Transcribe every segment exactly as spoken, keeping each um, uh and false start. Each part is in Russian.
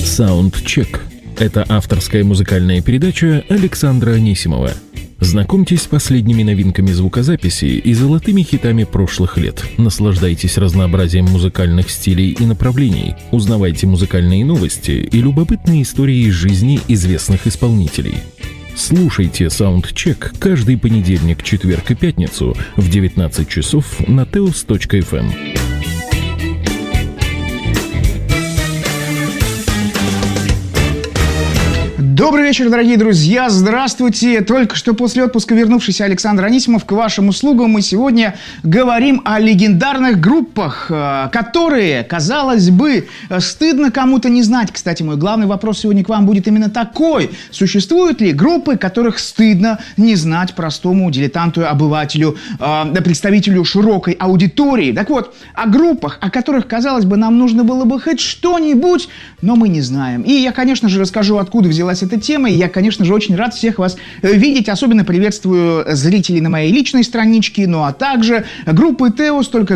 Саундчек. Это авторская музыкальная передача Александра Анисимова. Знакомьтесь с последними новинками звукозаписи и золотыми хитами прошлых лет. Наслаждайтесь разнообразием музыкальных стилей и направлений. Узнавайте музыкальные новости и любопытные истории из жизни известных исполнителей. Слушайте Саундчек каждый понедельник, четверг и пятницу в девятнадцать часов на теос точка эф эм. Добрый вечер, дорогие друзья, здравствуйте! Только что после отпуска вернувшийся Александр Анисимов к вашим услугам. Мы сегодня говорим о легендарных группах, которые, казалось бы, стыдно кому-то не знать. Кстати, мой главный вопрос сегодня к вам будет именно такой. Существуют ли группы, которых стыдно не знать простому дилетанту, обывателю, представителю широкой аудитории? Так вот, о группах, о которых, казалось бы, нам нужно было бы хоть что-нибудь, но мы не знаем. И я, конечно же, расскажу, откуда взялась эта тема. И я, конечно же, очень рад всех вас видеть. Особенно приветствую зрителей на моей личной страничке, ну а также группы теос. Только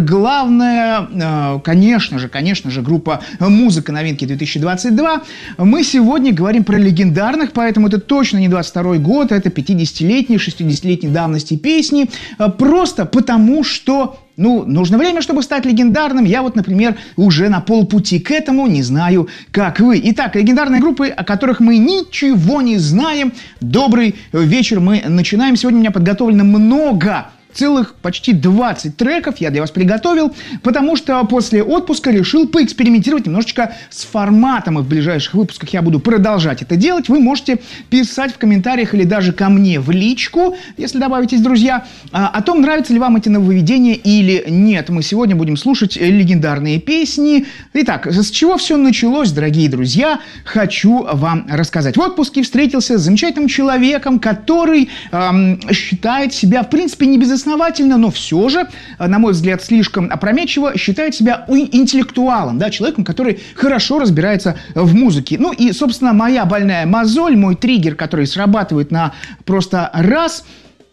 главное, конечно же, конечно же, группа «Музыка. Новинки две тысячи двадцать два». Мы сегодня говорим про легендарных, поэтому это точно не двадцать второй год, это пятидесятилетние, шестидесятилетней давности песни. Просто потому, что... Ну, нужно время, чтобы стать легендарным. Я вот, например, уже на полпути к этому, не знаю, как вы. Итак, легендарные группы, о которых мы ничего не знаем. Добрый вечер, мы начинаем. Сегодня у меня подготовлено много, целых почти двадцать треков я для вас приготовил, потому что после отпуска решил поэкспериментировать немножечко с форматом, и в ближайших выпусках я буду продолжать это делать. Вы можете писать в комментариях или даже ко мне в личку, если добавитесь, друзья, о том, нравятся ли вам эти нововведения или нет. Мы сегодня будем слушать легендарные песни. Итак, с чего все началось, дорогие друзья, хочу вам рассказать. В отпуске встретился с замечательным человеком, который эм, считает себя, в принципе, не безосновательным, основательно, но все же, на мой взгляд, слишком опрометчиво считает себя интеллектуалом, да, человеком, который хорошо разбирается в музыке. Ну и, собственно, моя больная мозоль, мой триггер, который срабатывает на просто раз.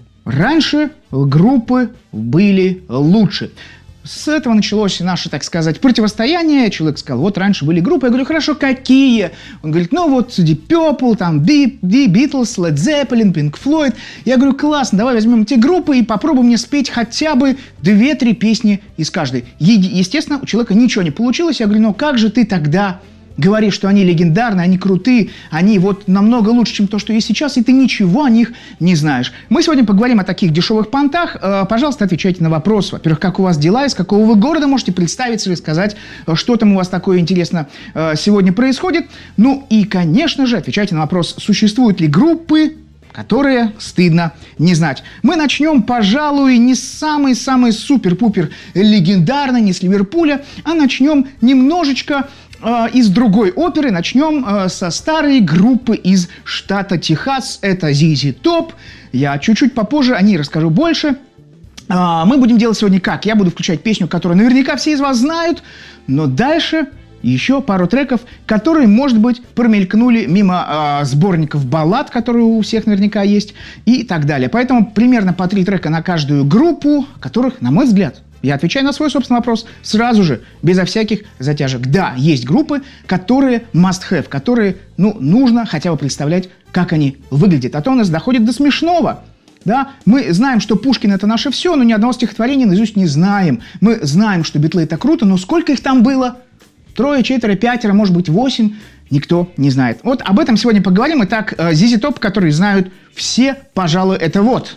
Раньше группы были лучше. С этого началось наше, так сказать, противостояние. Человек сказал, вот раньше были группы. Я говорю, хорошо, какие? Он говорит, ну вот Deep Purple, там The Beatles, Led Zeppelin, Pink Floyd. Я говорю, классно, давай возьмем эти группы и попробуем мне спеть хотя бы две-три песни из каждой. Е- естественно, у человека ничего не получилось. Я говорю, ну как же ты тогда говоришь, что они легендарные, они крутые, они вот намного лучше, чем то, что есть сейчас, и ты ничего о них не знаешь. Мы сегодня поговорим о таких дешевых понтах. Пожалуйста, отвечайте на вопрос. Во-первых, как у вас дела, из какого вы города, можете представиться или сказать, что там у вас такое интересно сегодня происходит. Ну и, конечно же, отвечайте на вопрос, существуют ли группы, которые стыдно не знать. Мы начнем, пожалуй, не с самой-самой супер-пупер легендарной, не с Ливерпуля, а начнем немножечко э, из другой оперы. Начнем э, со старой группы из штата Техас. Это зет зет Top. Я чуть-чуть попозже о ней расскажу больше. Э, мы будем делать сегодня как? Я буду включать песню, которую наверняка все из вас знают, но дальше... еще пару треков, которые, может быть, промелькнули мимо э, сборников баллад, которые у всех наверняка есть, и так далее. Поэтому примерно по три трека на каждую группу, которых, на мой взгляд, я отвечаю на свой собственный вопрос сразу же, безо всяких затяжек. Да, есть группы, которые must have, которые, ну, нужно хотя бы представлять, как они выглядят. А то у нас доходит до смешного. Да? Мы знаем, что Пушкин — это наше все, но ни одного стихотворения наизусть не знаем. Мы знаем, что Битлы — это круто, но сколько их там было? Трое, четверо, пятеро, может быть, восемь. Никто не знает. Вот об этом сегодня поговорим. Итак, зет зет Top, которые знают все, пожалуй, это вот.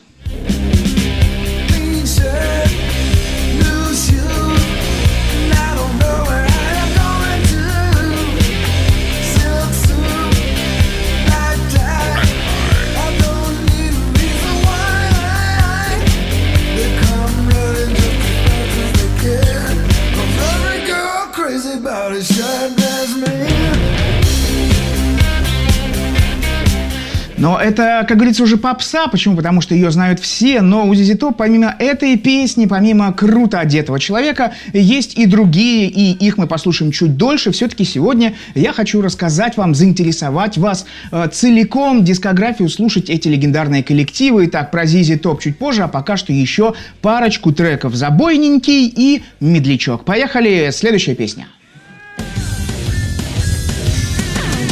Но это, как говорится, уже попса. Почему? Потому что ее знают все. Но у зет зет Top, помимо этой песни, помимо круто одетого человека, есть и другие, и их мы послушаем чуть дольше. Все-таки сегодня я хочу рассказать вам, заинтересовать вас э, целиком, дискографию, слушать эти легендарные коллективы. Итак, про зет зет Top чуть позже, а пока что еще парочку треков. «Забойненький» и «Медлячок». Поехали, следующая песня.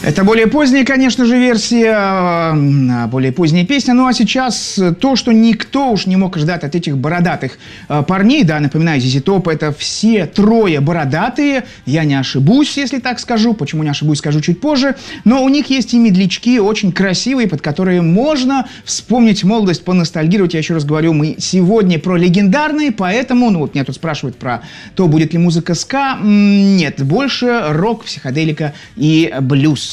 Это более поздняя, конечно же, версия, более поздняя песня. Ну а сейчас то, что никто уж не мог ждать от этих бородатых парней. Да, напоминаю, зэ зэ Top — это все трое бородатые. Я не ошибусь, если так скажу. Почему не ошибусь, скажу чуть позже. Но у них есть и медлячки очень красивые, под которые можно вспомнить молодость, поностальгировать. Я еще раз говорю, мы сегодня про легендарные, поэтому, ну вот меня тут спрашивают про то, будет ли музыка ска. Нет, больше рок, психоделика и блюз.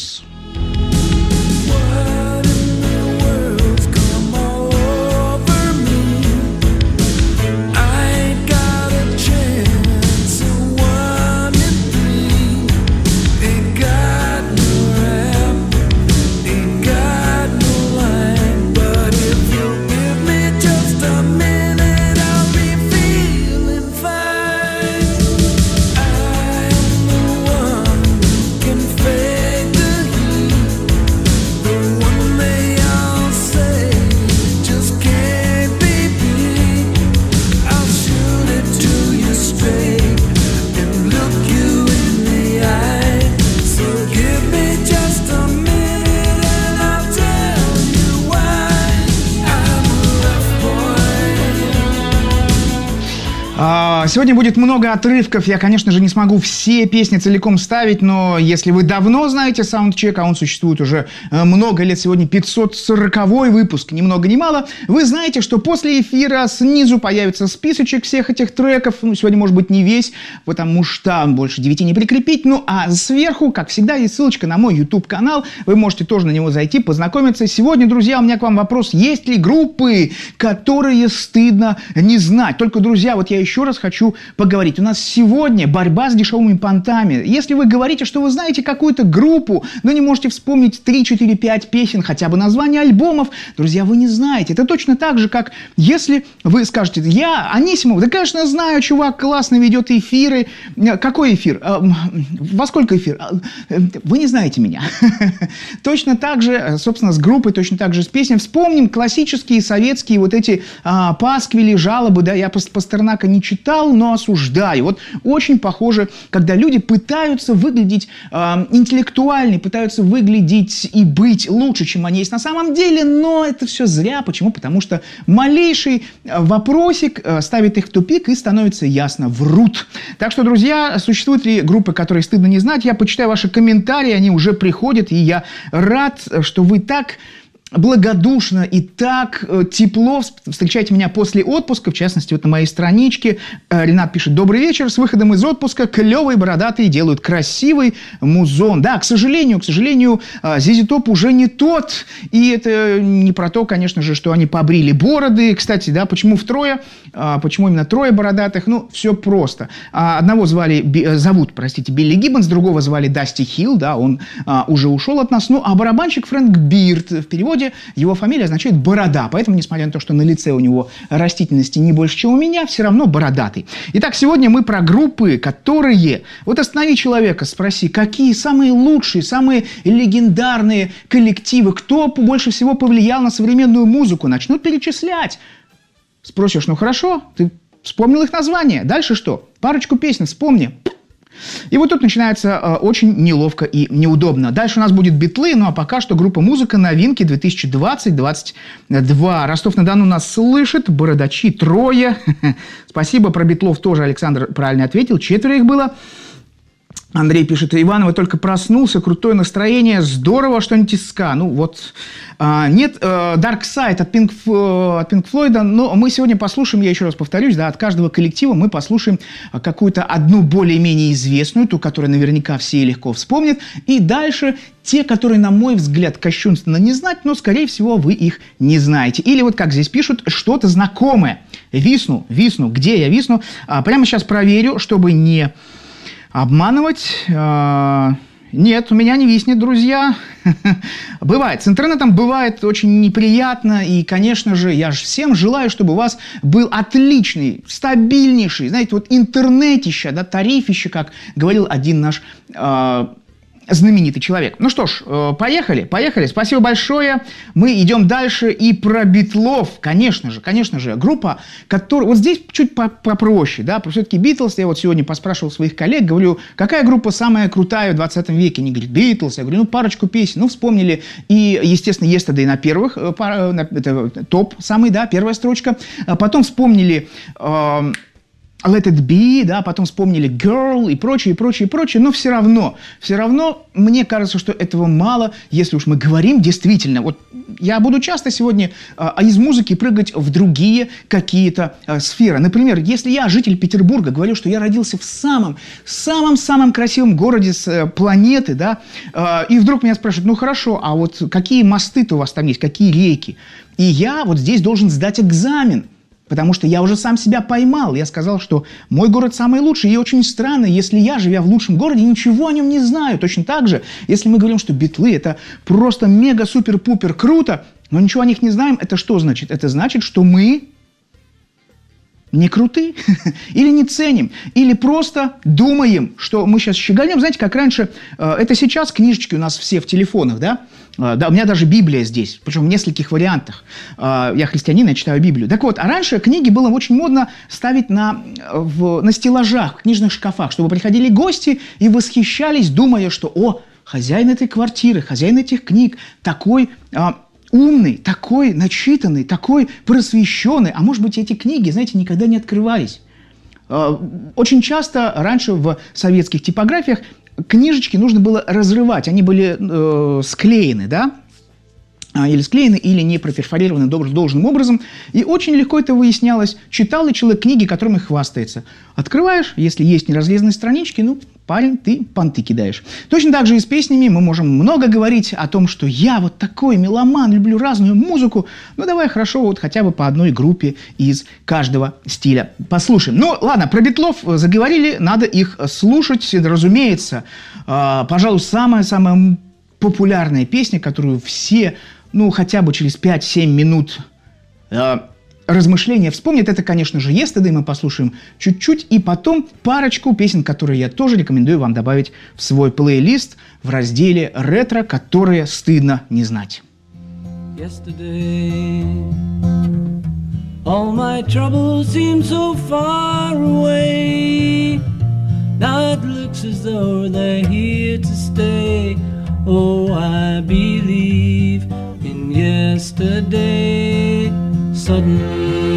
Сегодня будет много отрывков. Я, конечно же, не смогу все песни целиком ставить, но если вы давно знаете саундчек, а он существует уже много лет, сегодня пятьсот сороковой выпуск, ни много ни мало, вы знаете, что после эфира снизу появится списочек всех этих треков. Ну, сегодня, может быть, не весь, потому что больше девяти не прикрепить. Ну, а сверху, как всегда, есть ссылочка на мой YouTube-канал. Вы можете тоже на него зайти, познакомиться. Сегодня, друзья, у меня к вам вопрос. Есть ли группы, которые стыдно не знать? Только, друзья, вот я еще раз хочу Хочу поговорить. У нас сегодня борьба с дешевыми понтами. Если вы говорите, что вы знаете какую-то группу, но не можете вспомнить три, четыре, пять песен, хотя бы названия альбомов, друзья, вы не знаете. Это точно так же, как если вы скажете: я Анисимов, да, конечно, знаю, чувак классно ведет эфиры. Какой эфир? Во сколько эфир? Вы не знаете меня. Точно так же, собственно, с группой, точно так же с песней. Вспомним классические советские вот эти пасквили, жалобы. Да, я Пастернака не читал, но осуждаю. Вот очень похоже, когда люди пытаются выглядеть э, интеллектуальнее, пытаются выглядеть и быть лучше, чем они есть на самом деле, но это все зря. Почему? Потому что малейший вопросик э, ставит их в тупик и становится ясно: врут. Так что, друзья, существуют ли группы, которые стыдно не знать? Я почитаю ваши комментарии, они уже приходят, и я рад, что вы так благодушно и так э, тепло встречайте меня после отпуска, в частности, вот на моей страничке. Э, Ренат пишет: добрый вечер, с выходом из отпуска клевые бородатые делают красивый музон. Да, к сожалению, к сожалению, э, зэ зэ Top уже не тот, и это не про то, конечно же, что они побрили бороды. Кстати, да, почему втрое, э, почему именно трое бородатых? Ну, все просто. Э, одного звали, би, зовут, простите, Билли Гиббонс, другого звали Дасти Хилл, да, он э, уже ушел от нас. Ну, а барабанщик Фрэнк Бирд, в переводе его фамилия означает «борода», поэтому, несмотря на то, что на лице у него растительности не больше, чем у меня, все равно бородатый. Итак, сегодня мы про группы, которые... Вот останови человека, спроси, какие самые лучшие, самые легендарные коллективы, кто больше всего повлиял на современную музыку, начнут перечислять. Спросишь: ну хорошо, ты вспомнил их название, дальше что? Парочку песен вспомни. И вот тут начинается э, очень неловко и неудобно. Дальше у нас будет битлы, ну а пока что группа «Музыка», новинки две тысячи двадцать двадцать два. Ростов-на-Дону нас слышит, бородачи трое. Спасибо, про битлов тоже Александр правильно ответил, четверо их было. Андрей пишет: Иванова только проснулся, крутое настроение, здорово, что-нибудь из ска. Ну вот, а, нет, а, Dark Side от Pink, от Pink Floyd, но мы сегодня послушаем, я еще раз повторюсь, да, от каждого коллектива мы послушаем какую-то одну более-менее известную, ту, которую наверняка все легко вспомнят, и дальше те, которые, на мой взгляд, кощунственно не знать, но, скорее всего, вы их не знаете. Или вот как здесь пишут, что-то знакомое. Висну, висну, где я висну? А, прямо сейчас проверю, чтобы не... обманывать? Нет, у меня не виснет, друзья. Бывает. С интернетом бывает очень неприятно. И, конечно же, я же всем желаю, чтобы у вас был отличный, стабильнейший, знаете, вот интернетище, да, тарифище, как говорил один наш э, знаменитый человек. Ну что ж, э, поехали, поехали. Спасибо большое. Мы идем дальше. И про Битлов, конечно же, конечно же, группа, которая... Вот здесь чуть попроще, да, все-таки Битлз. Я вот сегодня поспрашивал своих коллег, говорю, какая группа самая крутая в двадцатом веке? Они говорят, Битлз. Я говорю, ну, парочку песен. Ну, вспомнили. И, естественно, Yesterday на первых, э, пар, на, это топ самый, да, первая строчка. А потом вспомнили... Э, Let It Be, да, потом вспомнили Girl и прочее, и прочее, и прочее, но все равно, все равно, мне кажется, что этого мало, если уж мы говорим действительно. Вот я буду часто сегодня а, из музыки прыгать в другие какие-то а, сферы. Например, если я, житель Петербурга, говорю, что я родился в самом, самом-самом красивом городе с а, планеты, да, а, и вдруг меня спрашивают, ну хорошо, а вот какие мосты-то у вас там есть, какие реки? И я вот здесь должен сдать экзамен. Потому что я уже сам себя поймал. Я сказал, что мой город самый лучший. И очень странно, если я, живя в лучшем городе, ничего о нем не знаю. Точно так же, если мы говорим, что Битлы – это просто мега-супер-пупер круто, но ничего о них не знаем, это что значит? Это значит, что мы не круты, или не ценим, или просто думаем, что мы сейчас щеголем. Знаете, как раньше, это сейчас книжечки у нас все в телефонах, да? Да, у меня даже Библия здесь, причем в нескольких вариантах. Я христианин, я читаю Библию. Так вот, а раньше книги было очень модно ставить на, в, на стеллажах, в книжных шкафах, чтобы приходили гости и восхищались, думая, что, о, хозяин этой квартиры, хозяин этих книг такой... умный, такой начитанный, такой просвещенный. А может быть, эти книги, знаете, никогда не открывались. Очень часто раньше в советских типографиях книжечки нужно было разрывать. Они были э, склеены, да? Или склеены, или не проперфорированы должным образом. И очень легко это выяснялось. Читал ли человек книги, которыми хвастается? Открываешь, если есть неразрезанные странички, ну, парень, ты понты кидаешь. Точно так же и с песнями мы можем много говорить о том, что я вот такой меломан, люблю разную музыку. Ну, давай, хорошо, вот хотя бы по одной группе из каждого стиля послушаем. Ну, ладно, про Битлов заговорили, надо их слушать, разумеется. Пожалуй, самая-самая популярная песня, которую все... ну, хотя бы через пять-семь минут э, размышления вспомнят. Это, конечно же, Yesterday, мы послушаем чуть-чуть, и потом парочку песен, которые я тоже рекомендую вам добавить в свой плейлист в разделе «Ретро», которые стыдно не знать. Yesterday, all my troubles seem so far away. Now it looks as though they're here to stay. Oh, I believe in yesterday. Suddenly,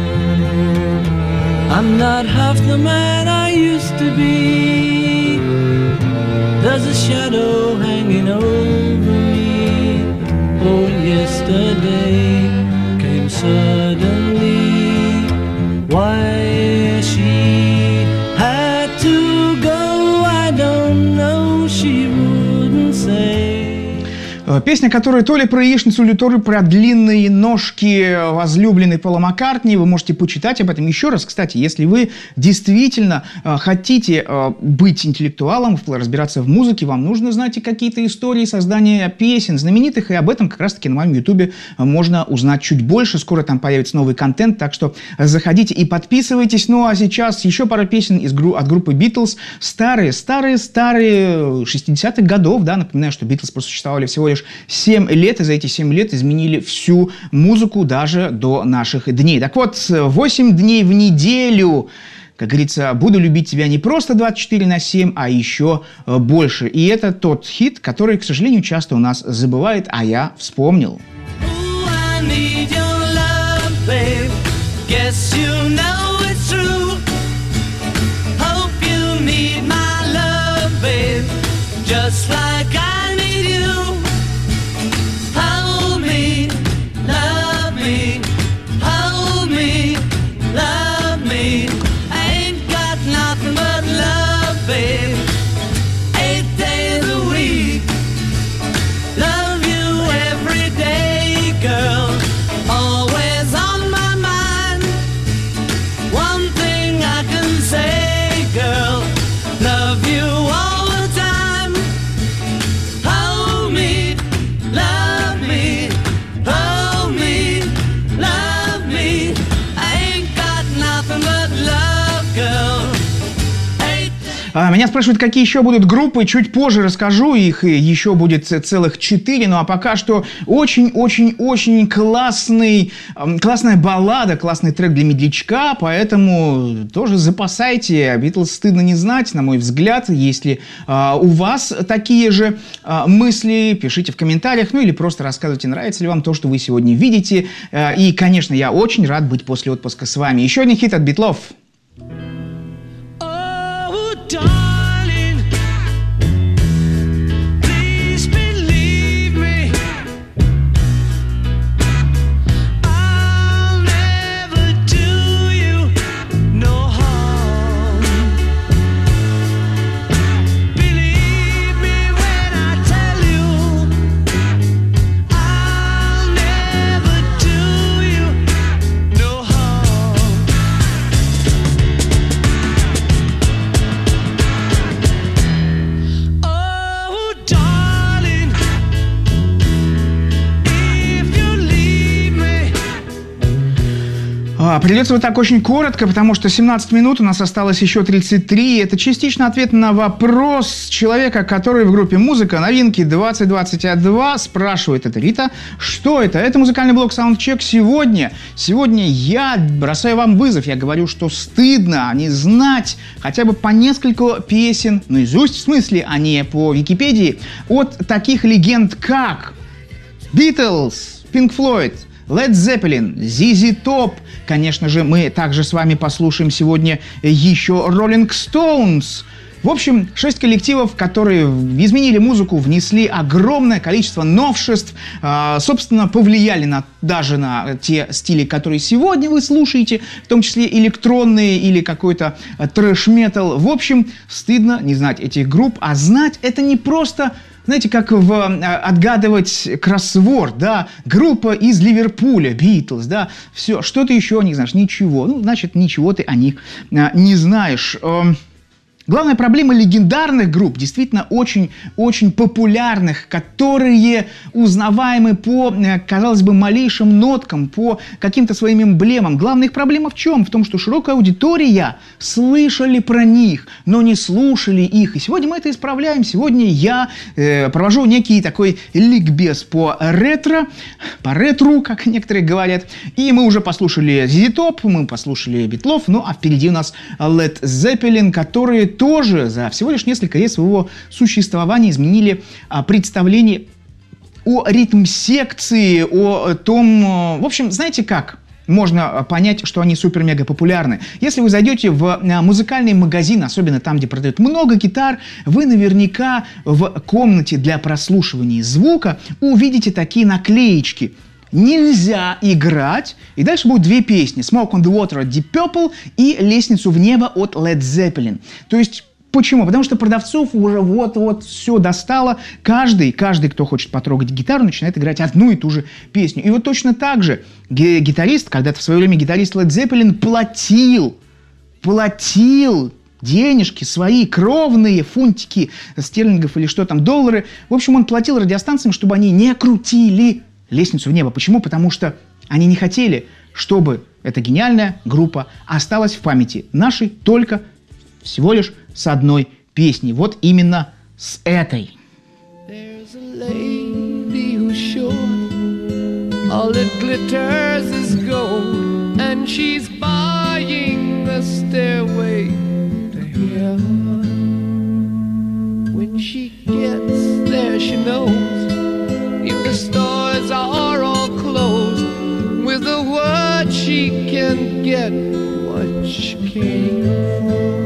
I'm not half the man I used to be. There's a shadow hanging over me. Oh, yesterday came suddenly. Why she had to go, I don't know. She wouldn't say. Песня, которая то ли про яичницу, то ли про длинные ножки возлюбленной Пола Маккартни. Вы можете почитать об этом еще раз. Кстати, если вы действительно э, хотите э, быть интеллектуалом, разбираться в музыке, вам нужно знать и какие-то истории создания песен знаменитых. И об этом как раз-таки на моем ютубе можно узнать чуть больше. Скоро там появится новый контент, так что заходите и подписывайтесь. Ну а сейчас еще пара песен из, от группы Битлз. Старые, старые, старые шестидесятых годов. Да? Напоминаю, что Битлз просуществовали всего лишь семь лет, и за эти семь лет изменили всю музыку даже до наших дней. Так вот, восемь дней в неделю, как говорится, буду любить тебя не просто двадцать четыре на семь, а еще больше. И это тот хит, который, к сожалению, часто у нас забывает, а я вспомнил. Say, girl, love you all the time. Меня спрашивают, какие еще будут группы. Чуть позже расскажу. Их еще будет целых четыре. Ну а пока что очень-очень-очень классный, классная баллада, классный трек для медлячка. Поэтому тоже запасайте. Битлз стыдно не знать, на мой взгляд. Если у вас такие же мысли, пишите в комментариях. Ну или просто рассказывайте, нравится ли вам то, что вы сегодня видите. И, конечно, я очень рад быть после отпуска с вами. Еще один хит от Битлов. Darling, please believe me, I'll never do you no harm. Believe me when I tell you, I'll never do you no harm. Придется вот так очень коротко, потому что семнадцать минут, у нас осталось еще тридцать три. Это частично ответ на вопрос человека, который в группе «Музыка. Новинки двадцать двадцать два» спрашивает, это Рита, что это? Это музыкальный блог Soundcheck сегодня. Сегодня я бросаю вам вызов, я говорю, что стыдно не знать хотя бы по несколько песен, наизусть в смысле, а не по Википедии, от таких легенд, как Beatles, Pink Floyd, Led Zeppelin, зет зет Top. Конечно же, мы также с вами послушаем сегодня еще Rolling Stones. В общем, шесть коллективов, которые изменили музыку, внесли огромное количество новшеств, э, собственно, повлияли на, даже на те стили, которые сегодня вы слушаете, в том числе электронные или какой-то трэш-метал. В общем, стыдно не знать этих групп, а знать это не просто... Знаете, как в, отгадывать кроссворд, да, группа из Ливерпуля, Битлз, да, все, что ты еще не знаешь, ничего, ну, значит, ничего ты о них а, не знаешь. Главная проблема легендарных групп, действительно очень-очень популярных, которые узнаваемы по, казалось бы, малейшим ноткам, по каким-то своим эмблемам. Главная их проблема в чем? В том, что широкая аудитория слышали про них, но не слушали их. И сегодня мы это исправляем. Сегодня я э, провожу некий такой ликбез по ретро, по ретру, как некоторые говорят. И мы уже послушали зет зет Top, мы послушали Битлов, ну а впереди у нас Led Zeppelin, которые тоже за всего лишь несколько лет своего существования изменили а, представление о ритм-секции, о том... В общем, знаете как? Можно понять, что они супер-мега популярны. Если вы зайдете в музыкальный магазин, особенно там, где продают много гитар, вы наверняка в комнате для прослушивания звука увидите такие наклеечки. Нельзя играть. И дальше будут две песни. Smoke on the Water от Deep Purple и Лестницу в небо от Led Zeppelin. То есть, почему? Потому что продавцов уже вот-вот все достало. Каждый, каждый, кто хочет потрогать гитару, начинает играть одну и ту же песню. И вот точно так же гитарист, когда-то в свое время гитарист Led Zeppelin платил, платил денежки свои, кровные фунтики стерлингов или что там, доллары. В общем, он платил радиостанциям, чтобы они не крутили «Лестницу в небо». Почему? Потому что они не хотели, чтобы эта гениальная группа осталась в памяти нашей только всего лишь с одной песней. Вот именно с этой. All that glitters is gold, and she's buying the stairway to heaven. When she gets there, she knows if the stores are all closed, with a word she can get what she came for.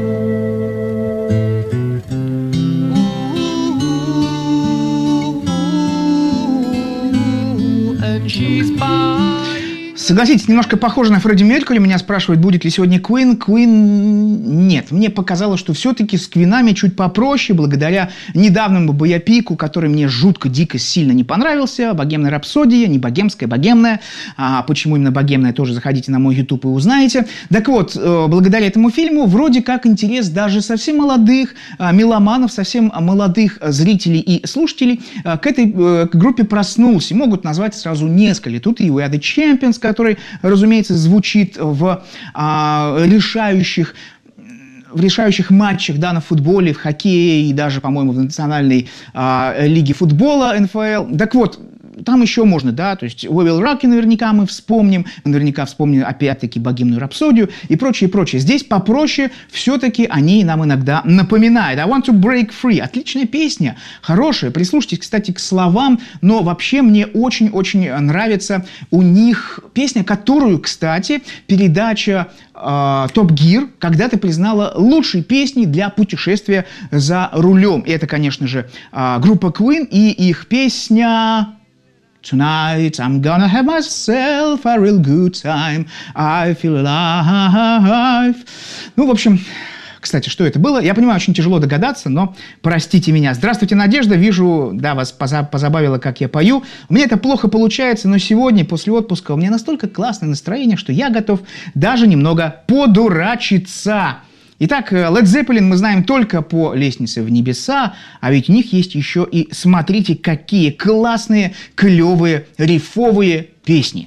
Ooh, and she's buying. Согласитесь, немножко похоже на Фредди Меркьюри. Меня спрашивают, будет ли сегодня Queen. Queen нет. Мне показалось, что все-таки с Квинами чуть попроще, благодаря недавнему боепику, который мне жутко, дико, сильно не понравился. «Богемная рапсодия», не богемская, богемная. А почему именно богемная, тоже заходите на мой YouTube и узнаете. Так вот, благодаря этому фильму вроде как интерес даже совсем молодых меломанов, совсем молодых зрителей и слушателей к этой группе проснулся. Могут назвать сразу несколько. Тут и We Are The Champions, который, разумеется, звучит в а, решающих в решающих матчах, да, на футболе, в хоккее и даже, по-моему, в национальной э, лиге футбола эн эф эл. Так вот, там еще можно, да, то есть We Will Rock You наверняка мы вспомним, наверняка вспомним опять-таки «Богемную рапсодию» и прочее, прочее. Здесь попроще, все-таки они нам иногда напоминают. I Want to Break Free. Отличная песня, хорошая. Прислушайтесь, кстати, к словам, но вообще мне очень-очень нравится у них песня, которую, кстати, передача э, Top Gear когда-то признала лучшей песней для путешествия за рулем. И это, конечно же, э, группа Queen и их песня... Tonight I'm gonna have myself a real good time. I feel alive. Ну, в общем, кстати, что это было? Я понимаю, очень тяжело догадаться, но простите меня. Здравствуйте, Надежда. Вижу, да, вас позабавило, как я пою. У меня это плохо получается, но сегодня, после отпуска, у меня настолько классное настроение, что я готов даже немного подурачиться. Итак, Led Zeppelin мы знаем только по «Лестнице в небеса», а ведь у них есть еще и, смотрите, какие классные, клевые, рифовые песни.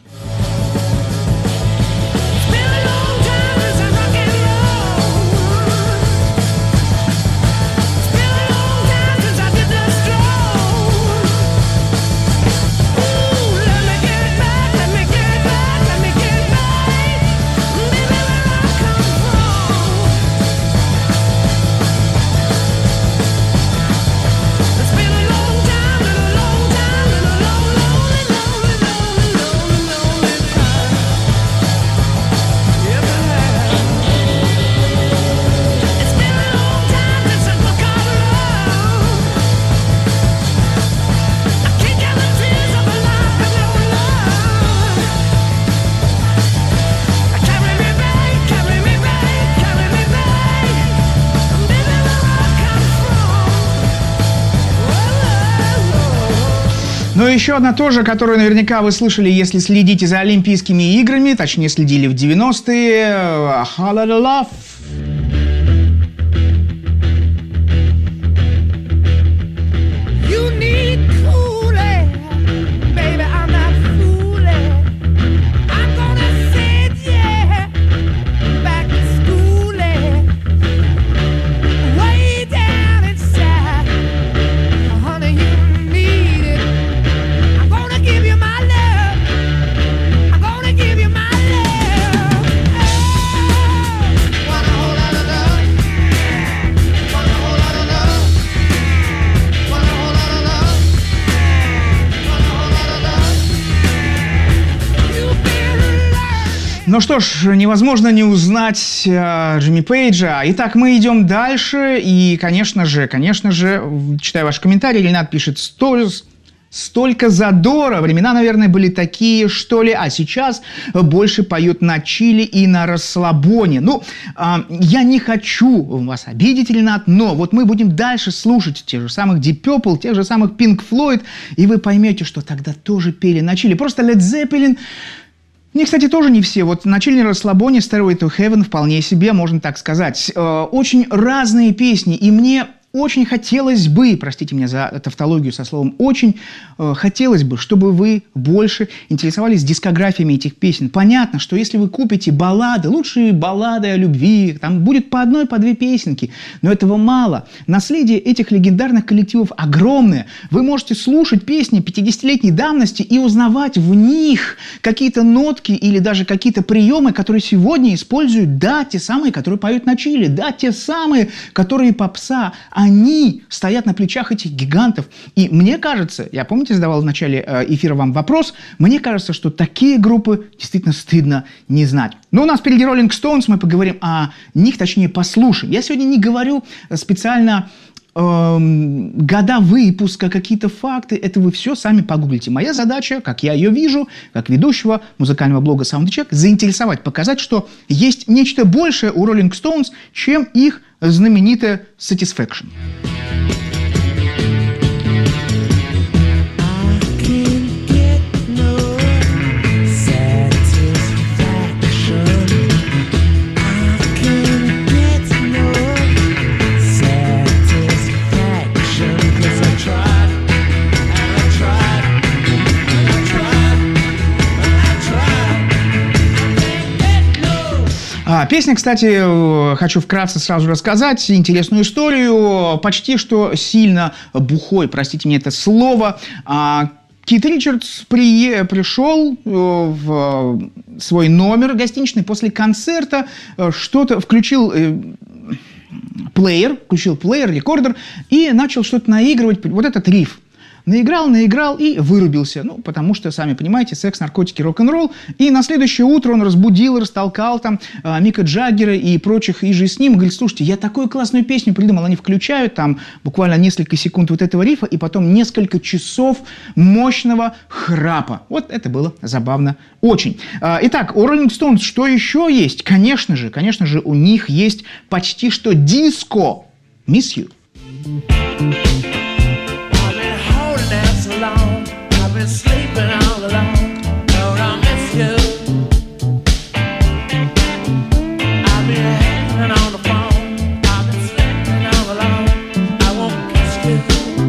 Но еще одна тоже, которую наверняка вы слышали, если следите за Олимпийскими играми, точнее следили в девяностые, «A Whole Lotta Love». Ну что ж, невозможно не узнать э, Джимми Пейджа. Итак, мы идем дальше. И, конечно же, конечно же, читаю ваши комментарии. Ренат пишет: «Столь, столько задора. Времена, наверное, были такие, что ли. А сейчас больше поют на чили и на расслабоне». Ну, э, я не хочу вас обидеть, Ренат, но вот мы будем дальше слушать тех же самых Deep Purple, тех же самых Pink Floyd, и вы поймете, что тогда тоже пели на чили. Просто Led Zeppelin... Мне, кстати, тоже не все. Вот на чили расслабоне Stairway to Heaven вполне себе, можно так сказать. Э, очень разные песни, и мне очень хотелось бы, простите меня за тавтологию со словом «очень», э, хотелось бы, чтобы вы больше интересовались дискографиями этих песен. Понятно, что если вы купите баллады, лучшие баллады о любви, там будет по одной, по две песенки, но этого мало. Наследие этих легендарных коллективов огромное. Вы можете слушать песни пятидесятилетней давности и узнавать в них какие-то нотки или даже какие-то приемы, которые сегодня используют, да, те самые, которые поют на чили, да, те самые, которые попса. Они стоят на плечах этих гигантов. И мне кажется, я, помните, задавал в начале эфира вам вопрос, мне кажется, что такие группы действительно стыдно не знать. Но у нас впереди Rolling Stones, мы поговорим о них, точнее послушаем. Я сегодня не говорю специально эм, года выпуска, какие-то факты, это вы все сами погуглите. Моя задача, как я ее вижу, как ведущего музыкального блога Soundcheck, заинтересовать, показать, что есть нечто большее у Rolling Stones, чем их знаменитая Satisfaction. А, песня, кстати, хочу вкратце сразу рассказать интересную историю. Почти что сильно бухой, простите мне это слово, а, Кит Ричардс при, пришел в свой номер гостиничный после концерта, что-то включил плеер, включил плеер, рекордер и начал что-то наигрывать, вот этот риф. Наиграл, наиграл и вырубился. Ну, потому что, сами понимаете, секс, наркотики, рок-н-ролл. И на следующее утро он разбудил, растолкал там э, Мика Джаггера и прочих, и же с ним. Говорит, слушайте, я такую классную песню придумал. Они включают там буквально несколько секунд вот этого рифа, и потом несколько часов мощного храпа. Вот это было забавно очень. Э, итак, у Rolling Stones что еще есть? Конечно же, конечно же, у них есть почти что диско. Miss You. Alone. I've been sleeping all alone. Lord, I miss you. I've been hanging on the phone. I've been sleeping all alone. I won't kiss you.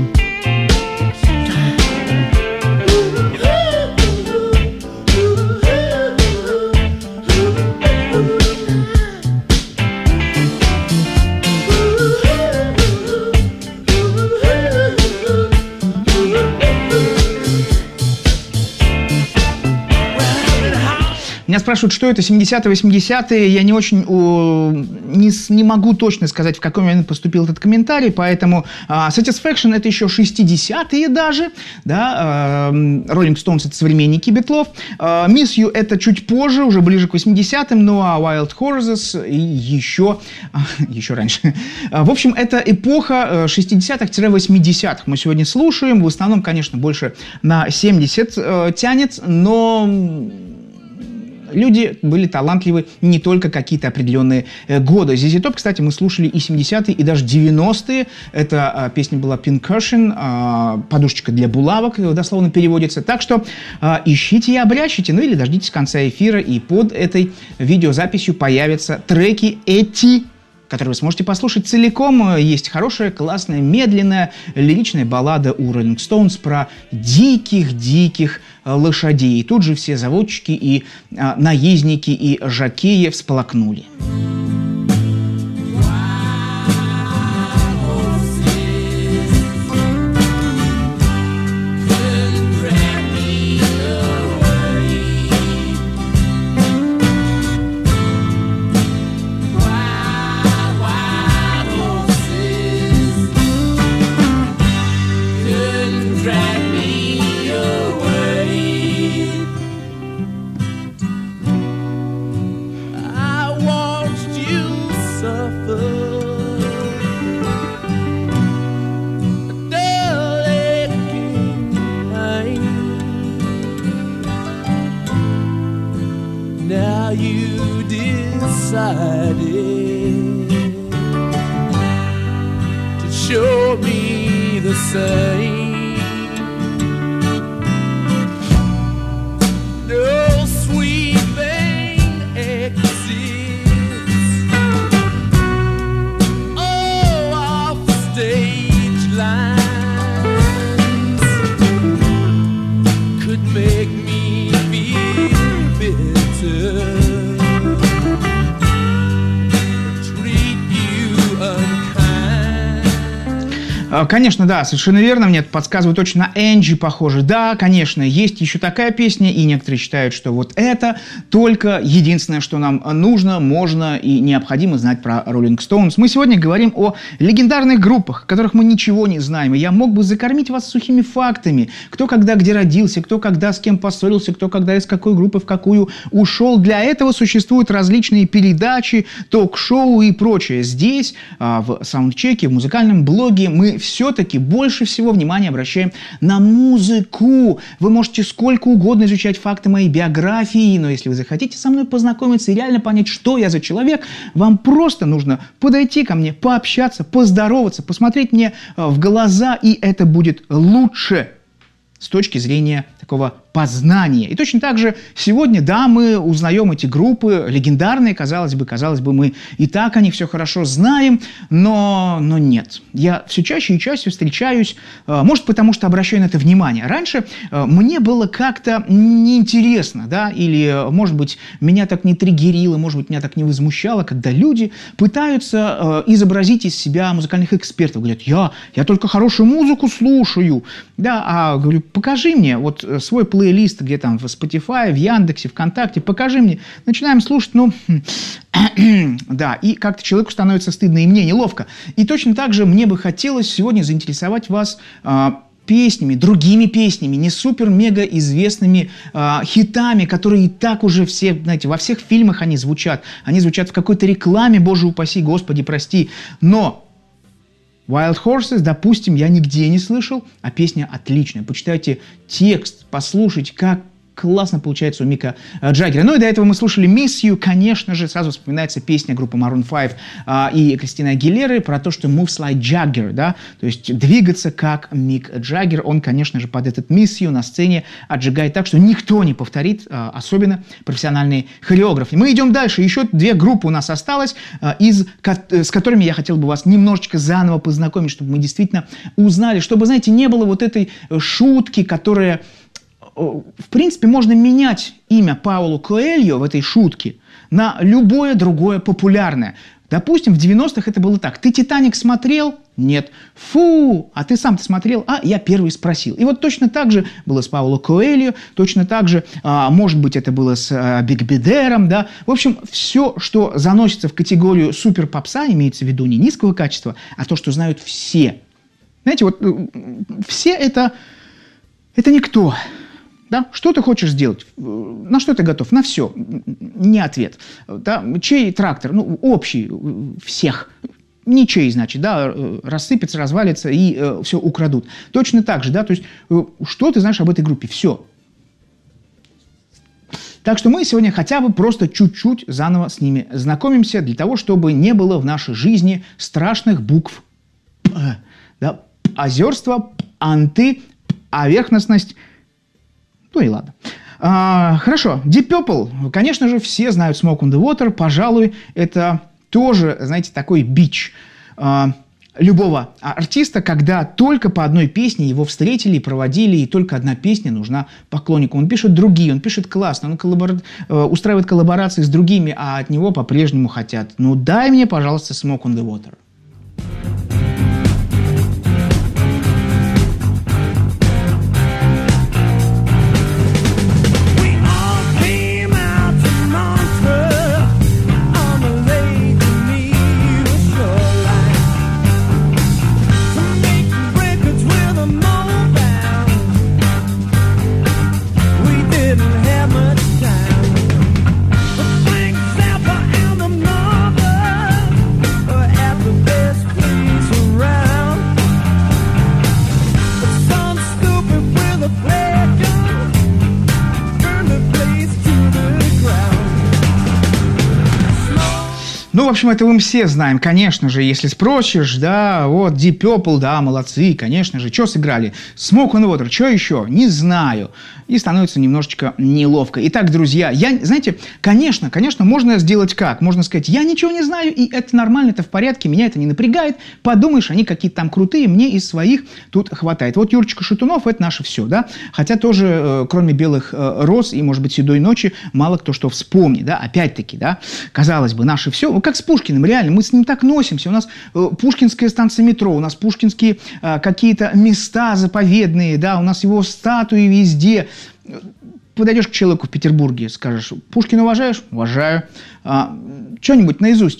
Меня спрашивают, что это, семидесятые, восьмидесятые. Я не очень, о, не, не могу точно сказать, в какой момент поступил этот комментарий, поэтому uh, Satisfaction это еще шестидесятые даже, да, uh, Rolling Stones это современники Битлов, uh, Miss You это чуть позже, уже ближе к восьмидесятым, ну а Wild Horses и еще, uh, еще раньше. Uh, в общем, это эпоха шестидесятых-восьмидесятых мы сегодня слушаем, в основном, конечно, больше на семьдесят uh, тянет, но... Люди были талантливы не только какие-то определенные э, годы. зет зет Top, кстати, мы слушали и семидесятые, и даже девяностые. Эта э, песня была Pincushion, э, подушечка для булавок, дословно переводится. Так что э, ищите и обрящите, ну или дождитесь конца эфира, и под этой видеозаписью появятся треки эти, которые вы сможете послушать целиком. Есть хорошая, классная, медленная, лиричная баллада у Rolling Stones про диких-диких лошадей. И тут же все заводчики и а, наездники и жокеи всполокнули. Now you decided to show me the same. No sweet thing exists. Oh, off stage lines could make me feel bitter. Конечно, да, совершенно верно. Мне подсказывают очень на Энджи похоже. Да, конечно, есть еще такая песня, и некоторые считают, что вот это только единственное, что нам нужно, можно и необходимо знать про Rolling Stones. Мы сегодня говорим о легендарных группах, о которых мы ничего не знаем. И я мог бы закормить вас сухими фактами. Кто когда где родился, кто когда с кем поссорился, кто когда из какой группы в какую ушел. Для этого существуют различные передачи, ток-шоу и прочее. Здесь, в саундчеке, в музыкальном блоге мы все-таки больше всего внимания обращаем на музыку. Вы можете сколько угодно изучать факты моей биографии, но если вы захотите со мной познакомиться и реально понять, что я за человек, вам просто нужно подойти ко мне, пообщаться, поздороваться, посмотреть мне в глаза, и это будет лучше с точки зрения такого познания. И точно так же сегодня, да, мы узнаем эти группы, легендарные, казалось бы, казалось бы, мы и так о них все хорошо знаем, но, но нет. Я все чаще и чаще встречаюсь, может, потому что обращаю на это внимание. Раньше мне было как-то неинтересно, да, или, может быть, меня так не триггерило, может быть, меня так не возмущало, когда люди пытаются изобразить из себя музыкальных экспертов. Говорят, я, я только хорошую музыку слушаю. Да, а говорю, покажи мне вот свой плейлист, где там в Spotify, в Яндексе, ВКонтакте, покажи мне. Начинаем слушать, ну, да, и как-то человеку становится стыдно, и мне неловко. И точно так же мне бы хотелось сегодня заинтересовать вас а, песнями, другими песнями, не супер-мега известными а, хитами, которые и так уже все, знаете, во всех фильмах они звучат. Они звучат в какой-то рекламе, боже упаси, Господи, прости. Но Wild Horses, допустим, я нигде не слышал, а песня отличная. Почитайте текст, послушайте, как классно получается у Мика Джаггера. Ну и до этого мы слушали Miss You, конечно же, сразу вспоминается песня группы Maroon пять а, и Кристины Агилеры про то, что moves like Jagger, да, то есть двигаться как Мик Джаггер. Он, конечно же, под этот Miss You на сцене отжигает так, что никто не повторит, а, особенно профессиональные хореографы. Мы идем дальше. Еще две группы у нас осталось, а, из, с которыми я хотел бы вас немножечко заново познакомить, чтобы мы действительно узнали, чтобы, знаете, не было вот этой шутки, которая... В принципе, можно менять имя Пауло Коэльо в этой шутке на любое другое популярное. Допустим, в девяностых это было так. Ты «Титаник» смотрел? Нет. Фу! А ты сам-то смотрел? А, я первый спросил. И вот точно так же было с Пауло Коэльо, точно так же, а, может быть, это было с а, Биг Бедером, да. В общем, все, что заносится в категорию супер-попса, имеется в виду не низкого качества, а то, что знают все. Знаете, вот все это, это никто. Да? Что ты хочешь сделать? На что ты готов? На все. Не ответ. Да? Чей трактор? Ну, общий. Всех. Ничей, значит, да, рассыпется, развалится и э, все украдут. Точно так же, да, то есть, э, что ты знаешь об этой группе? Все. Так что мы сегодня хотя бы просто чуть-чуть заново с ними знакомимся, для того, чтобы не было в нашей жизни страшных букв П, да, озерство, анты, поверхностность. Ну и ладно. А, хорошо. Deep Purple. Конечно же, все знают Smoke on the Water. Пожалуй, это тоже, знаете, такой бич а, любого артиста, когда только по одной песне его встретили и проводили, и только одна песня нужна поклоннику. Он пишет другие, он пишет классно, он коллабор... устраивает коллаборации с другими, а от него по-прежнему хотят. Ну дай мне, пожалуйста, Smoke on the Water. Ну, в общем, это мы все знаем, конечно же, если спросишь, да, вот, Deep Purple, да, молодцы, конечно же, что сыграли? Smoke on the Water, что еще? Не знаю. И становится немножечко неловко. Итак, друзья, я, знаете, конечно, конечно, можно сделать как? Можно сказать, я ничего не знаю, и это нормально, это в порядке, меня это не напрягает. Подумаешь, они какие-то там крутые, мне из своих тут хватает. Вот Юрчика Шатунов, это наше все, да? Хотя тоже, э, кроме «Белых э, роз» и, может быть, «Седой ночи», мало кто что вспомнит, да? Опять-таки, да, казалось бы, наше все, как с Пушкиным, реально, мы с ним так носимся. У нас э, пушкинская станция метро, у нас пушкинские э, какие-то места заповедные, да, у нас его статуи везде. Подойдешь к человеку в Петербурге, скажешь, Пушкина уважаешь? Уважаю. А, что-нибудь наизусть?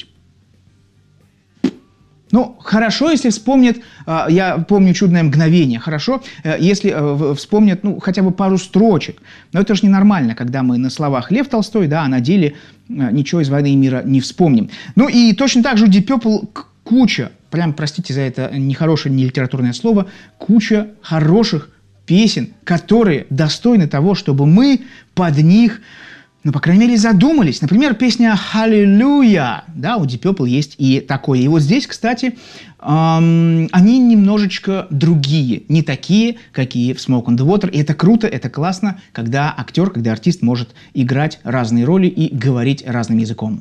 Ну, хорошо, если вспомнят, а, я помню «Чудное мгновение», хорошо, а, если а, вспомнят, ну, хотя бы пару строчек. Но это же ненормально, когда мы на словах Лев Толстой, да, а на деле а, ничего из «Войны и мира» не вспомним. Ну, и точно так же у Deep Purple куча, прям, простите за это нехорошее, не литературное слово, куча хороших песен, которые достойны того, чтобы мы под них ну, по крайней мере, задумались. Например, песня «Hallelujah», да, у Deep Purple есть и такое. И вот здесь, кстати, эм, они немножечко другие, не такие, какие в Smoke on the Water. И это круто, это классно, когда актер, когда артист может играть разные роли и говорить разным языком.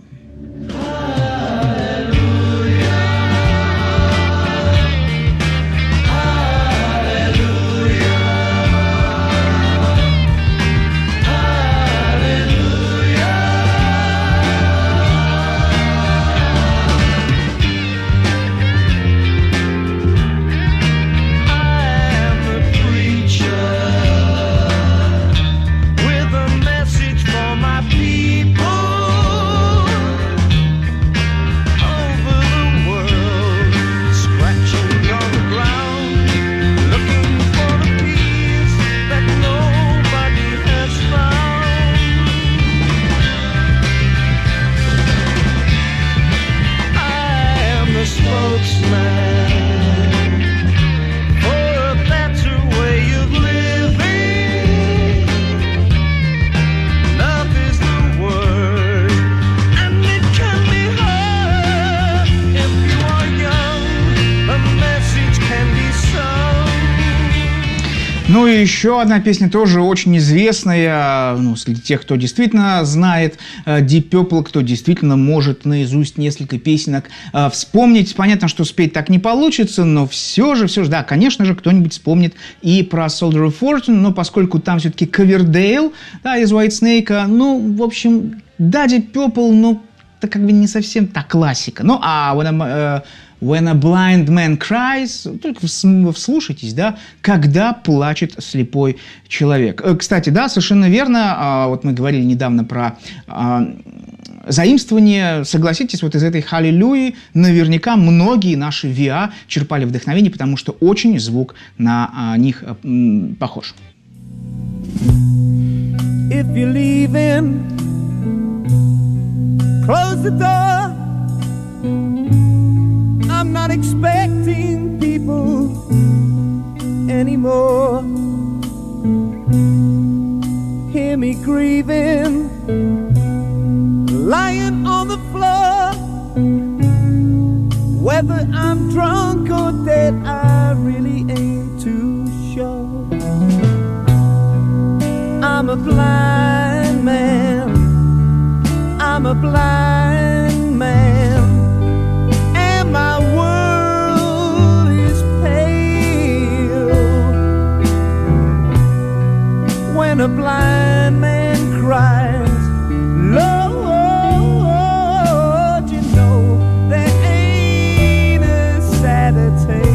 Ну и еще одна песня тоже очень известная, ну, среди тех, кто действительно знает Deep Purple, кто действительно может наизусть несколько песенок э, вспомнить. Понятно, что спеть так не получится, но все же, все же, да, конечно же, кто-нибудь вспомнит и про Soldier of Fortune, но поскольку там все-таки Ковердейл, да, из Whitesnake, ну, в общем, да, Deep Purple, ну, это как бы не совсем та классика. Ну, а when a, uh, when a blind man cries, только вслушайтесь, да, когда плачет слепой человек. Кстати, да, совершенно верно, вот мы говорили недавно про заимствование, согласитесь, вот из этой «Халилюи» наверняка многие наши ви эй черпали вдохновение, потому что очень звук на них похож. If you're leaving, close the door. I'm not expecting people anymore. Hear me grieving, lying on the floor. Whether I'm drunk or dead, I really ain't too sure. I'm a blind man, I'm a blind man, and my world is pale. When a blind man cries, Lord, you know there ain't a sadder tale.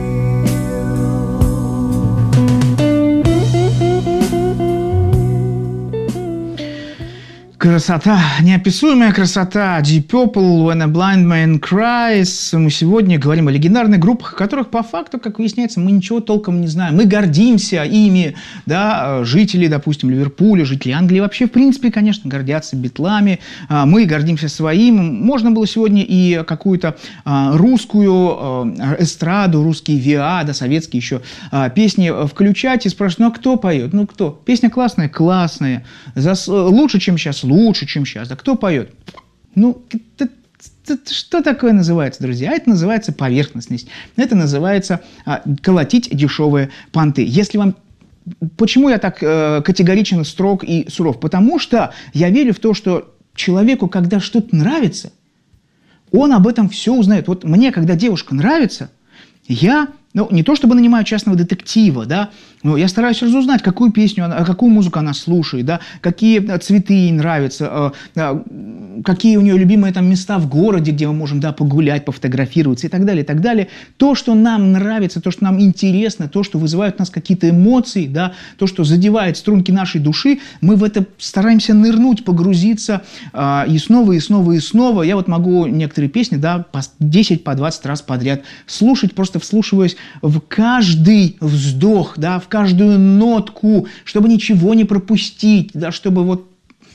Красота, неописуемая красота. Deep Purple, When a Blind Man Cries. Мы сегодня говорим о легендарных группах, о которых по факту, как выясняется, мы ничего толком не знаем. Мы гордимся ими, да, жители, допустим, Ливерпуля, жители Англии вообще, в принципе, конечно, гордятся Битлами. Мы гордимся своим. Можно было сегодня и какую-то русскую эстраду, русские ви эй, да, советские еще песни включать и спрашивать, ну а кто поет? Ну кто? Песня классная? Классная. Зас... Лучше, чем сейчас? Лучше, чем сейчас. А кто поет? Ну, это, это, что такое называется, друзья? Это называется поверхностность. Это называется а, колотить дешевые понты. Если вам... Почему я так э, категоричен, строг и суров? Потому что я верю в то, что человеку, когда что-то нравится, он об этом все узнает. Вот мне, когда девушка нравится, я... Ну, не то чтобы нанимаю частного детектива, да, но я стараюсь разузнать, какую песню, она, какую музыку она слушает, да, какие цветы ей нравятся, э, э, какие у нее любимые там места в городе, где мы можем, да, погулять, пофотографироваться и так далее, и так далее. То, что нам нравится, то, что нам интересно, то, что вызывает у нас какие-то эмоции, да, то, что задевает струнки нашей души, мы в это стараемся нырнуть, погрузиться э, и снова, и снова, и снова. Я вот могу некоторые песни, да, по десять, по двадцать раз подряд слушать, просто вслушиваясь в каждый вздох, да, в каждую нотку, чтобы ничего не пропустить, да, чтобы вот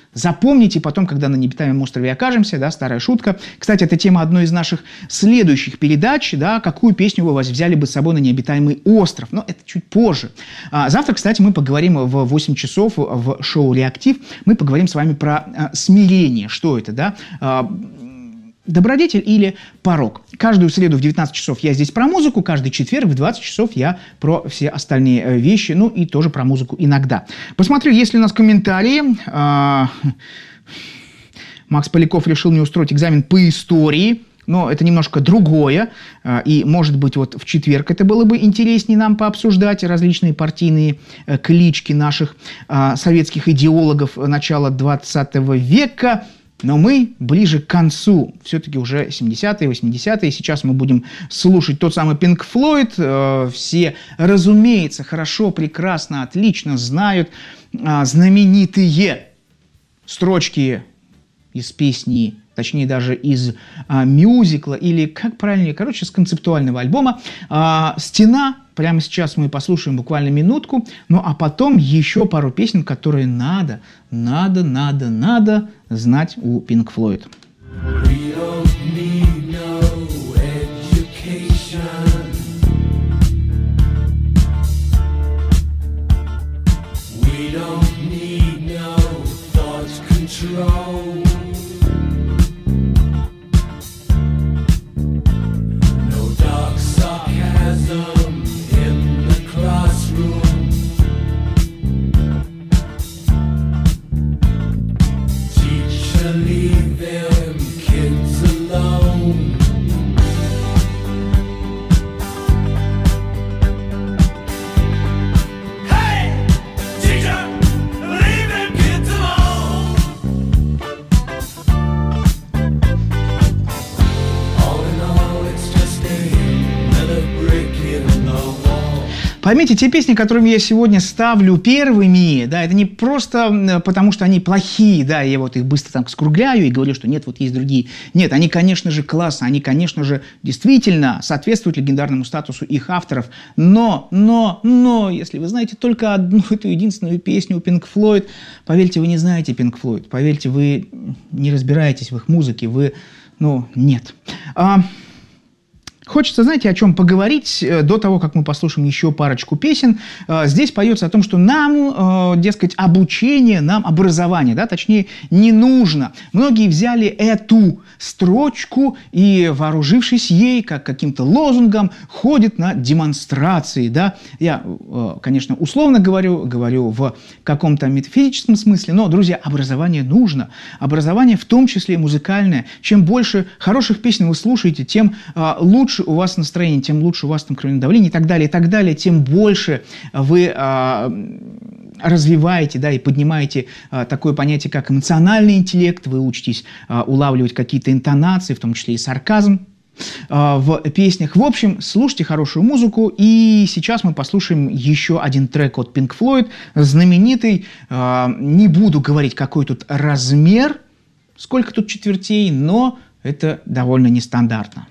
запомните потом, когда на необитаемом острове окажемся, да, старая шутка. Кстати, это тема одной из наших следующих передач, да, какую песню вы взяли бы с собой на необитаемый остров. Но это чуть позже. А, завтра, кстати, мы поговорим в восемь часов в шоу «Реактив». Мы поговорим с вами про а, смирение. Что это, да? А, добродетель или порок. Каждую среду в девятнадцать часов я здесь про музыку, каждый четверг в двадцать часов я про все остальные вещи, ну и тоже про музыку иногда. Посмотрю, есть ли у нас комментарии. Макс Поляков решил мне устроить экзамен по истории, но это немножко другое, и, может быть, вот в четверг это было бы интереснее нам пообсуждать различные партийные клички наших советских идеологов начала двадцатого века. Но мы ближе к концу, все-таки уже семидесятые, восьмидесятые, сейчас мы будем слушать тот самый Pink Floyd. Все, разумеется, хорошо, прекрасно, отлично знают знаменитые строчки из песни, точнее даже из а, мюзикла, или, как правильнее, короче, с концептуального альбома а, «Стена». Прямо сейчас мы послушаем буквально минутку, ну а потом еще пару песен, которые надо, надо, надо, надо знать у Pink Floyd. Поймите, те песни, которыми я сегодня ставлю первыми, да, это не просто потому, что они плохие, да, я вот их быстро там скругляю и говорю, что нет, вот есть другие. Нет, они, конечно же, классно, они, конечно же, действительно соответствуют легендарному статусу их авторов, но, но, но, если вы знаете только одну эту единственную песню у Pink Floyd, поверьте, вы не знаете Pink Floyd, поверьте, вы не разбираетесь в их музыке, вы, ну, нет. А... Хочется, знаете, о чем поговорить до того, как мы послушаем еще парочку песен. Здесь поется о том, что нам, дескать, обучение, нам образование, да, точнее, не нужно. Многие взяли эту строчку и, вооружившись ей, как каким-то лозунгом, ходят на демонстрации, да. Я, конечно, условно говорю, говорю в каком-то метафизическом смысле, но, друзья, образование нужно. Образование в том числе музыкальное. Чем больше хороших песен вы слушаете, тем лучше у вас настроение, тем лучше у вас там кровяное давление и так далее, и так далее, тем больше вы а, развиваете, да, и поднимаете а, такое понятие, как эмоциональный интеллект, вы учитесь а, улавливать какие-то интонации, в том числе и сарказм а, в песнях. В общем, слушайте хорошую музыку, и сейчас мы послушаем еще один трек от Pink Floyd, знаменитый, а, не буду говорить, какой тут размер, сколько тут четвертей, но это довольно нестандартно.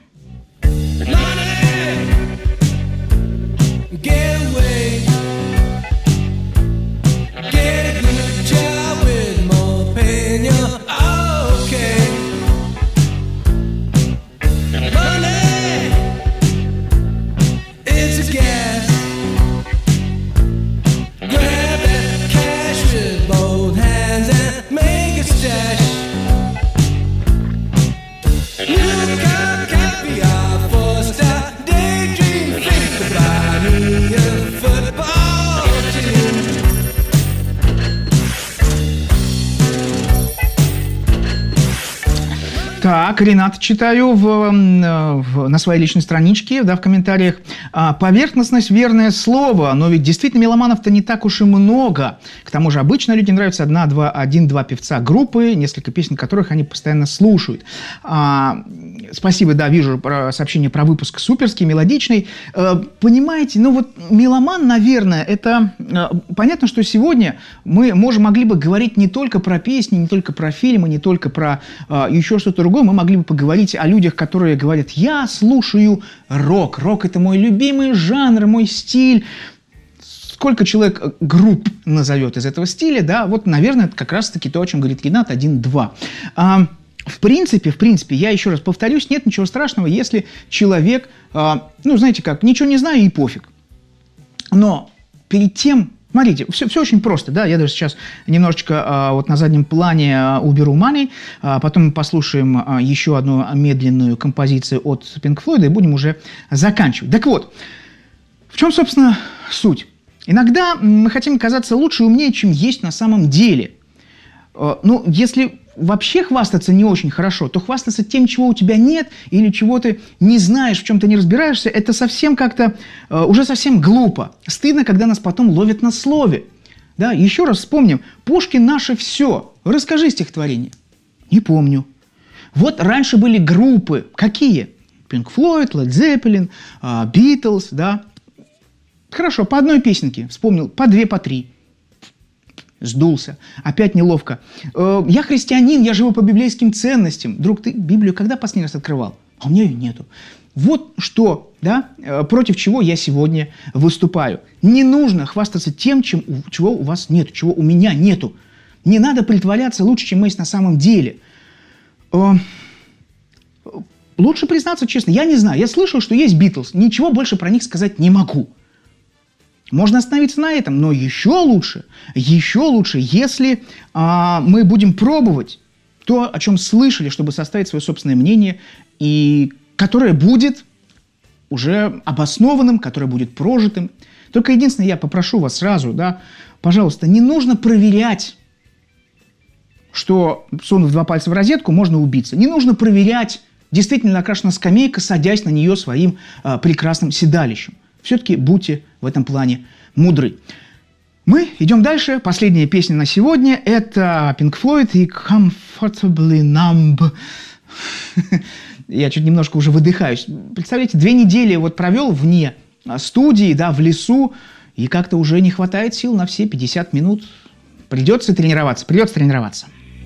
Так, Ренат, читаю в, в, на своей личной страничке, да, в комментариях. А, поверхностность – верное слово, но ведь действительно меломанов-то не так уж и много. К тому же обычно людям нравится одна-два, один-два певца группы, несколько песен которых они постоянно слушают. А, спасибо, да, вижу про сообщение про выпуск суперский, мелодичный. А, понимаете, ну вот меломан, наверное, это... А, понятно, что сегодня мы можем, могли бы говорить не только про песни, не только про фильмы, не только про а, еще что-то другое. Мы могли бы поговорить о людях, которые говорят: я слушаю рок. Рок – это мой любимый жанр, мой стиль. сколько человек групп назовет из этого стиля, да, вот, наверное, это как раз-таки то, о чем говорит Ренат, один-два. А, в принципе, в принципе, я еще раз повторюсь, нет ничего страшного, если человек, а, ну, знаете как, ничего не знаю и пофиг. Но перед тем, смотрите, все, все очень просто, да, я даже сейчас немножечко а, вот на заднем плане а, уберу Money, а потом мы послушаем а, еще одну медленную композицию от Pink Floyd и будем уже заканчивать. Так вот, в чем, собственно, суть? Иногда мы хотим казаться лучше и умнее, чем есть на самом деле. А, ну, если вообще хвастаться не очень хорошо, то хвастаться тем, чего у тебя нет, или чего ты не знаешь, в чем ты не разбираешься, это совсем как-то, э, уже совсем глупо. Стыдно, когда нас потом ловят на слове. Да, еще раз вспомним, Пушкин наше все. Расскажи стихотворение. Не помню. Вот раньше были группы. Какие? Pink Floyd, Led Zeppelin, uh, Beatles, да. Хорошо, по одной песенке вспомнил, по две, по три. Сдулся. Опять неловко. Э, я христианин, я живу по библейским ценностям. Друг, ты Библию когда последний раз открывал? А у меня ее нету. Вот что, да, э, против чего я сегодня выступаю. Не нужно хвастаться тем, чем, чего у вас нет, чего у меня нету. Не надо притворяться лучше, чем есть на самом деле. Э, лучше признаться честно. Я не знаю. Я слышал, что есть Битлз. Ничего больше про них сказать не могу. Можно остановиться на этом, но еще лучше, еще лучше, если а, мы будем пробовать то, о чем слышали, чтобы составить свое собственное мнение, и которое будет уже обоснованным, которое будет прожитым. Только единственное, я попрошу вас сразу, да, пожалуйста, не нужно проверять, что, сунув два пальца в розетку, можно убиться. Не нужно проверять, действительно окрашена скамейка, садясь на нее своим а, прекрасным седалищем. Все-таки будьте в этом плане мудры. Мы идем дальше. Последняя песня на сегодня – это Pink Floyd и Comfortably Numb. Я чуть немножко уже выдыхаюсь. Представляете, две недели вот провел вне студии, да, в лесу, и как-то уже не хватает сил на все пятьдесят минут. Придется тренироваться, придется тренироваться.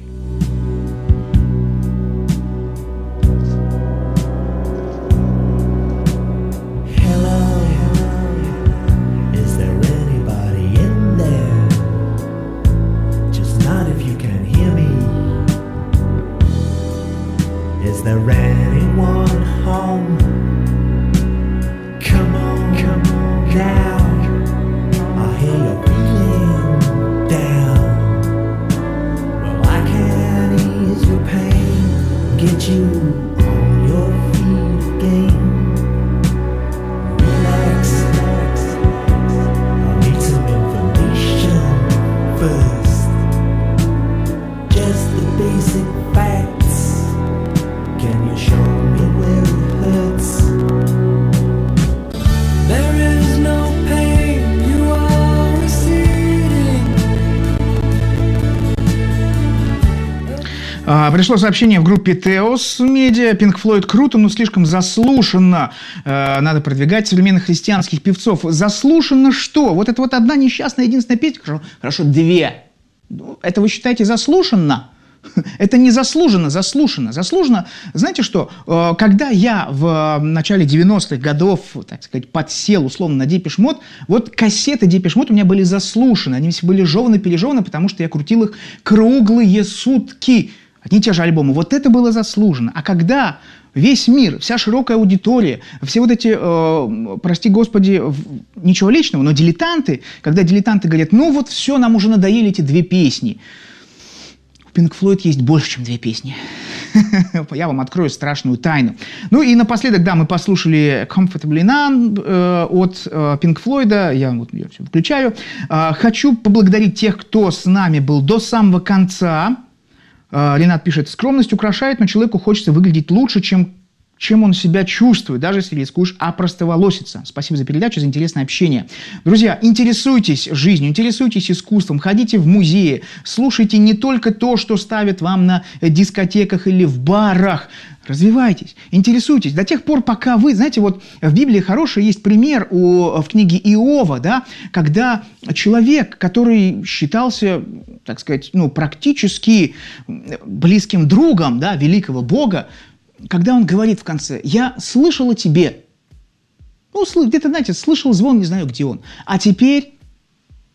Пришло сообщение в группе Теос Медиа. Pink Floyd круто, но слишком заслушанно. Э, надо продвигать современных христианских певцов. Заслушанно что? Вот это вот одна несчастная единственная песня. Хорошо, хорошо, две. Это вы считаете заслушанно? Это не заслуженно, заслушано. Заслуженно, знаете что, э, когда я в начале девяностых годов, так сказать, подсел условно на Depeche Mode, вот кассеты Depeche Mode у меня были заслушаны. Они все были жеваны-пережеваны, потому что я крутил их круглые сутки. Одни и те же альбомы. Вот это было заслужено. А когда весь мир, вся широкая аудитория, все вот эти, э, прости господи, ничего личного, но дилетанты, когда дилетанты говорят, ну вот все, нам уже надоели эти две песни. У Pink Floyd есть больше, чем две песни. Я вам открою страшную тайну. Ну и напоследок, да, мы послушали Comfortably Numb э, от э, Pink Floyd. Я, вот, я все включаю. Э, хочу поблагодарить тех, кто с нами был до самого конца. Ренат пишет, скромность украшает, но человеку хочется выглядеть лучше, чем, чем он себя чувствует, даже если рискуешь опростоволоситься. Спасибо за передачу, за интересное общение. Друзья, интересуйтесь жизнью, интересуйтесь искусством, ходите в музеи, слушайте не только то, что ставят вам на дискотеках или в барах. Развивайтесь, интересуйтесь до тех пор, пока вы, знаете, вот в Библии хороший есть пример у, в книге Иова, да, когда человек, который считался, так сказать, ну, практически близким другом, да, великого Бога, когда он говорит в конце, я слышал о тебе, ну, где-то, знаете, слышал звон, не знаю, где он, а теперь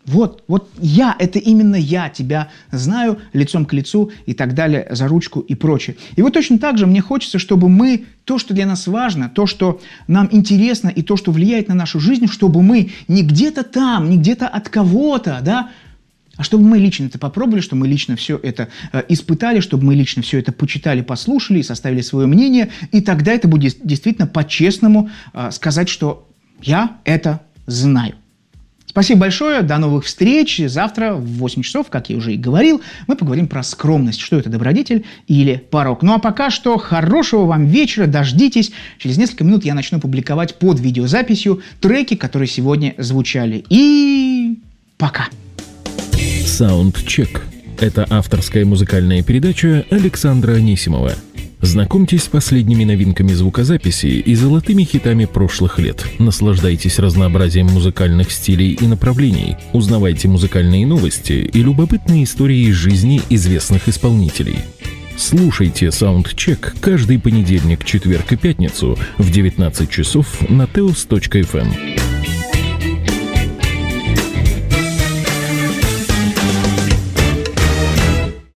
Вот, вот я, это именно я тебя знаю лицом к лицу и так далее, за ручку и прочее. И вот точно так же мне хочется, чтобы мы, то, что для нас важно, то, что нам интересно и то, что влияет на нашу жизнь, чтобы мы не где-то там, не где-то от кого-то, да, а чтобы мы лично это попробовали, чтобы мы лично все это э, испытали, чтобы мы лично все это почитали, послушали и составили свое мнение, и тогда это будет действительно по-честному э, сказать, что я это знаю. Спасибо большое, до новых встреч. Завтра в восемь часов, как я уже и говорил, мы поговорим про скромность, что это добродетель или порок. Ну а пока что хорошего вам вечера, дождитесь. Через несколько минут я начну публиковать под видеозаписью треки, которые сегодня звучали. И пока. Саундчек. Это авторская музыкальная передача Александра Анисимова. Знакомьтесь с последними новинками звукозаписи и золотыми хитами прошлых лет. Наслаждайтесь разнообразием музыкальных стилей и направлений. Узнавайте музыкальные новости и любопытные истории из жизни известных исполнителей. Слушайте Саундчек каждый понедельник, четверг и пятницу в девятнадцать часов на теос точка эф эм.